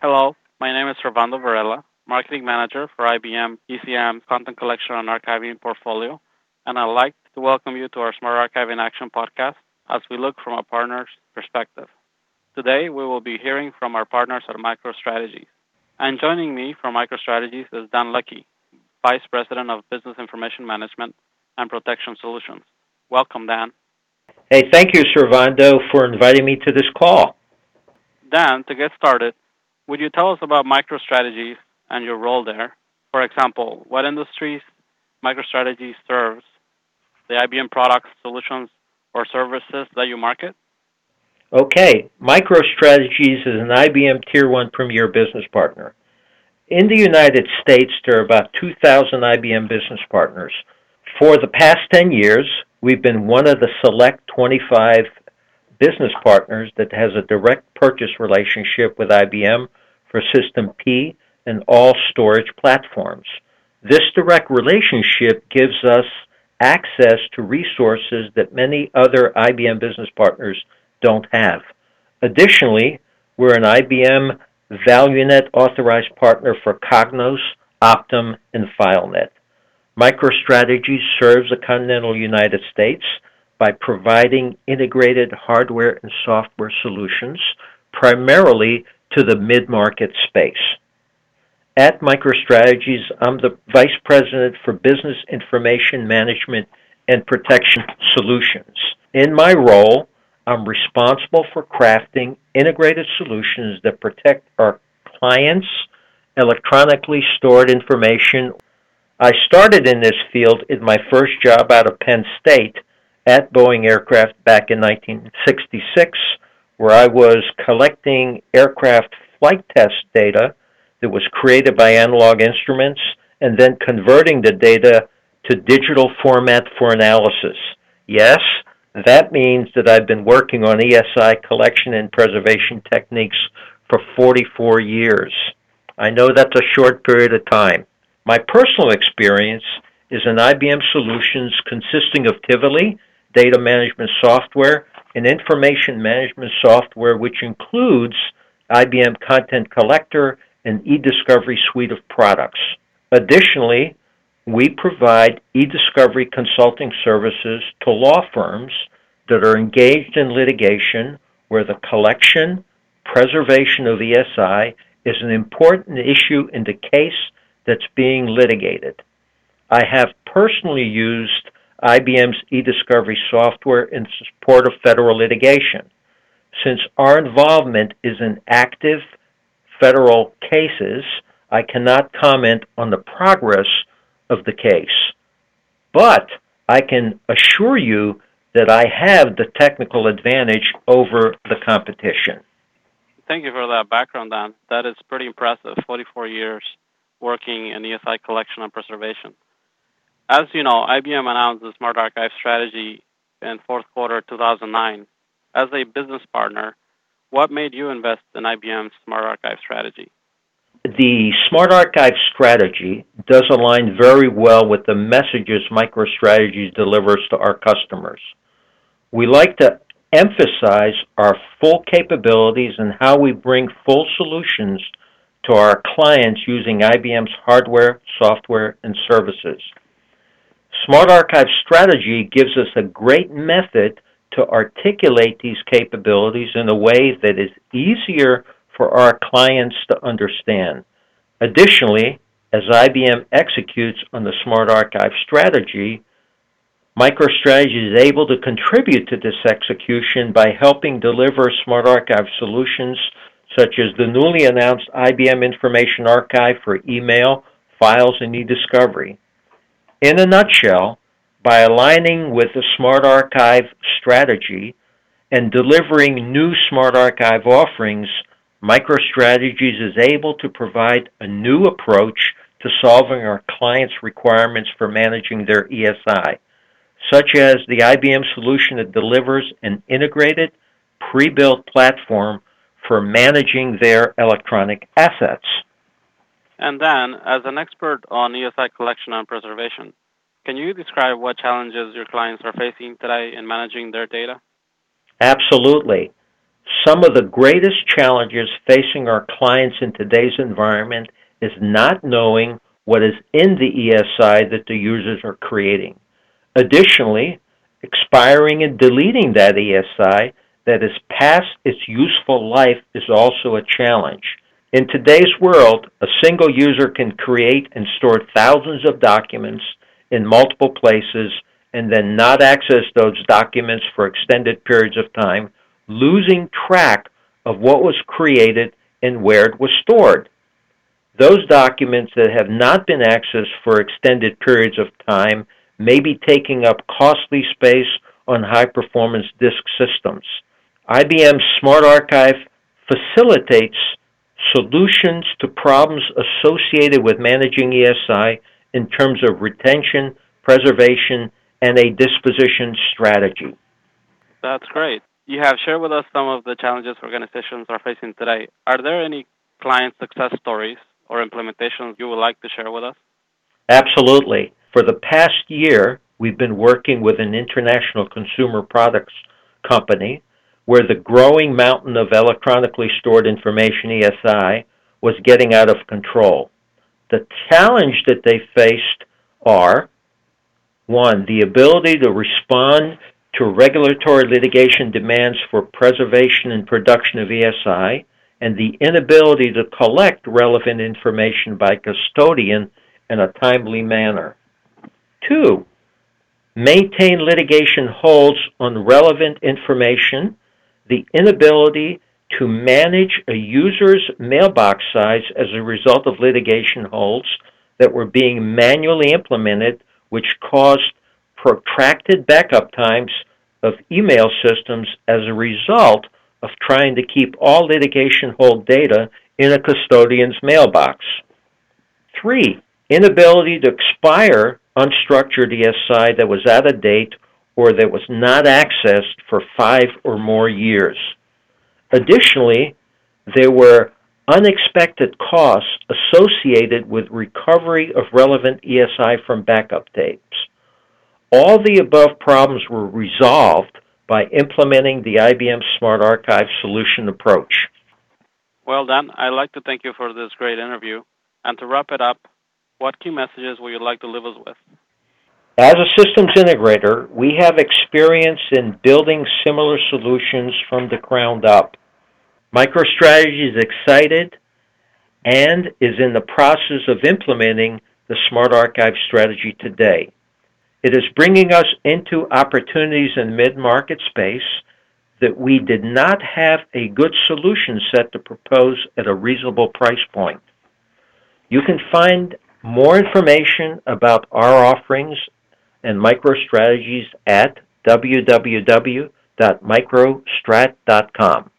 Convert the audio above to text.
Hello, my name is Servando Varela, Marketing Manager for IBM ECM's Content Collection and Archiving portfolio, and I'd like to welcome you to our Smart Archive in Action podcast as we look from a partner's perspective. Today, we will be hearing from our partners at MicroStrategies. And joining me from MicroStrategies is Dan Lucky, Vice President of Business Information Management and Protection Solutions. Welcome, Dan. Hey, thank you, Servando, for inviting me to this call. Dan, to get started, would you tell us about MicroStrategies and your role there? For example, what industries MicroStrategies serves, the IBM products, solutions, or services that you market? Okay, MicroStrategies is an IBM Tier 1 Premier Business Partner. In the United States, there are about 2,000 IBM business partners. For the past 10 years, we've been one of the select 25 business partners that has a direct purchase relationship with IBM for System P and all storage platforms. This direct relationship gives us access to resources that many other IBM business partners don't have. Additionally, we're an IBM ValueNet authorized partner for Cognos, Optum, and FileNet. MicroStrategies serves the continental United States by providing integrated hardware and software solutions, primarily to the mid-market space. At MicroStrategies, I'm the Vice President for Business Information Management and Protection Solutions. In my role, I'm responsible for crafting integrated solutions that protect our clients' electronically stored information. I started in this field in my first job out of Penn State at Boeing Aircraft back in 1966, where I was collecting aircraft flight test data that was created by Analog Instruments and then converting the data to digital format for analysis. Yes, that means that I've been working on ESI collection and preservation techniques for 44 years. I know that's a short period of time. My personal experience is in IBM solutions consisting of Tivoli, data management software, and information management software, which includes IBM Content Collector and eDiscovery suite of products. Additionally, we provide eDiscovery consulting services to law firms that are engaged in litigation where the collection, preservation of ESI is an important issue in the case that's being litigated. I have personally used IBM's eDiscovery software in support of federal litigation. Since our involvement is in active federal cases, I cannot comment on the progress of the case. But I can assure you that I have the technical advantage over the competition. Thank you for that background, Dan. That is pretty impressive, 44 years working in ESI collection and preservation. As you know, IBM announced the Smart Archive strategy in fourth quarter 2009. As a business partner, what made you invest in IBM's Smart Archive strategy? The Smart Archive strategy does align very well with the messages MicroStrategies delivers to our customers. We like to emphasize our full capabilities and how we bring full solutions to our clients using IBM's hardware, software, and services. Smart Archive strategy gives us a great method to articulate these capabilities in a way that is easier for our clients to understand. Additionally, as IBM executes on the Smart Archive strategy, MicroStrategy is able to contribute to this execution by helping deliver Smart Archive solutions such as the newly announced IBM Information Archive for email, files, and eDiscovery. In a nutshell, by aligning with the Smart Archive strategy and delivering new Smart Archive offerings, MicroStrategies is able to provide a new approach to solving our clients' requirements for managing their ESI, such as the IBM solution that delivers an integrated, pre-built platform for managing their electronic assets. And then, as an expert on ESI collection and preservation, can you describe what challenges your clients are facing today in managing their data? Absolutely. Some of the greatest challenges facing our clients in today's environment is not knowing what is in the ESI that the users are creating. Additionally, expiring and deleting that ESI that is past its useful life is also a challenge. In today's world, a single user can create and store thousands of documents in multiple places and then not access those documents for extended periods of time, losing track of what was created and where it was stored. Those documents that have not been accessed for extended periods of time may be taking up costly space on high-performance disk systems. IBM Smart Archive facilitates solutions to problems associated with managing ESI in terms of retention, preservation, and a disposition strategy. That's great. You have shared with us some of the challenges organizations are facing today. Are there any client success stories or implementations you would like to share with us? Absolutely. For the past year, we've been working with an international consumer products company where the growing mountain of electronically stored information, ESI, was getting out of control. The challenge that they faced are, one, the ability to respond to regulatory litigation demands for preservation and production of ESI, and the inability to collect relevant information by custodian in a timely manner. Two, maintain litigation holds on relevant information, the inability to manage a user's mailbox size as a result of litigation holds that were being manually implemented, which caused protracted backup times of email systems as a result of trying to keep all litigation hold data in a custodian's mailbox. Three, inability to expire unstructured ESI that was out of date or that was not accessed for 5 or more years. Additionally, there were unexpected costs associated with recovery of relevant ESI from backup tapes. All the above problems were resolved by implementing the IBM Smart Archive solution approach. Well, Dan, I'd like to thank you for this great interview. And to wrap it up, what key messages would you like to leave us with? As a systems integrator, we have experience in building similar solutions from the ground up. MicroStrategy is excited and is in the process of implementing the Smart Archive strategy today. It is bringing us into opportunities in mid-market space that we did not have a good solution set to propose at a reasonable price point. You can find more information about our offerings and MicroStrategies at www.microstrat.com.